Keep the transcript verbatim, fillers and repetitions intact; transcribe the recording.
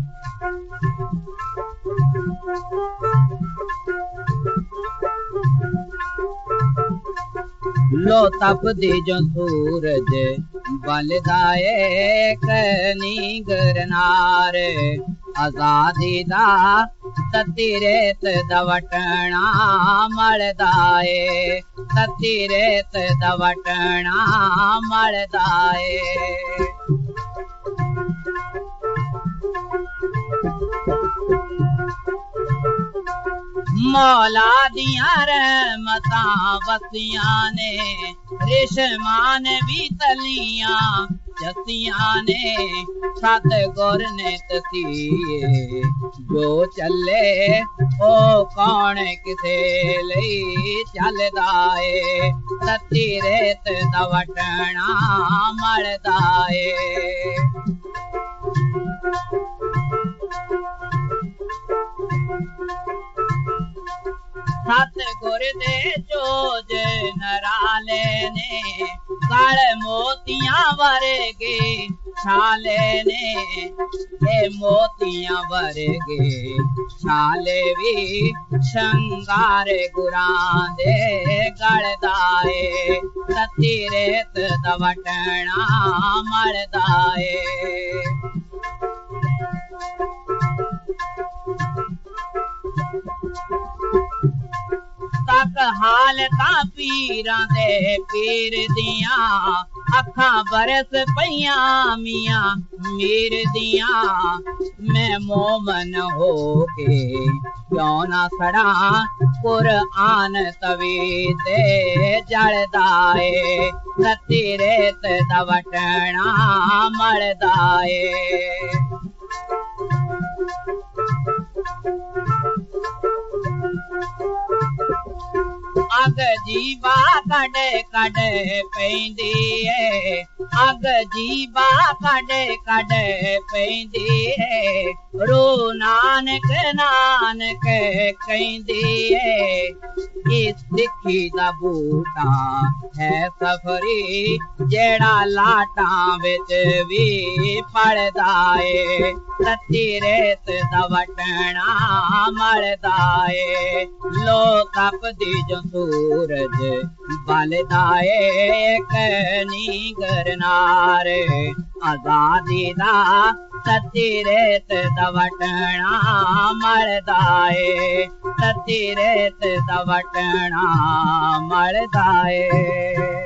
लो तपदी जो सूरज बलदाए कनी गरनार आजादी दा तती रेत दवटना मलदाए तती रेत दवटना मलदाए मौला दियां रहमतां वसियां ने रेशमान भी तलियां जसियां ने सतगुर ने तसीए जो चले ओ कौन किसे लई चलदा ए तती रेत दवटना मलदा ए सतगुर दे जोज नराले ने गल मोतियां वर्गे छाले ने ए मोतियां वर्गे छाले भी शंगार गुरां दे गलदा ए तती रेत दवटना मलदा ए तक हाल ता पीरां दे पीर दियां अखां बरस पईयां मियां मीर दियां मैं मोमन हो के क्यों ना सड़ा कुरआन तवी ते जलदा ए तती रेत दवटना मलदा ए अग जीबा कड़े कड़े पैंदी ए अग जीबा कड़े कड़े पैंदी ए रो नानक नानक कहंदी ए इस सिक्खी दा बूटा है सफरी जेड़ा लाटां विच भी पड़दा ए तती रेत दवटना मलदा ए लो तपदी जो सूरज बलदा ए कनी गरनार आजादी दा तती रेत दवटना मलदा ए तती रेत दवटना मलदा ए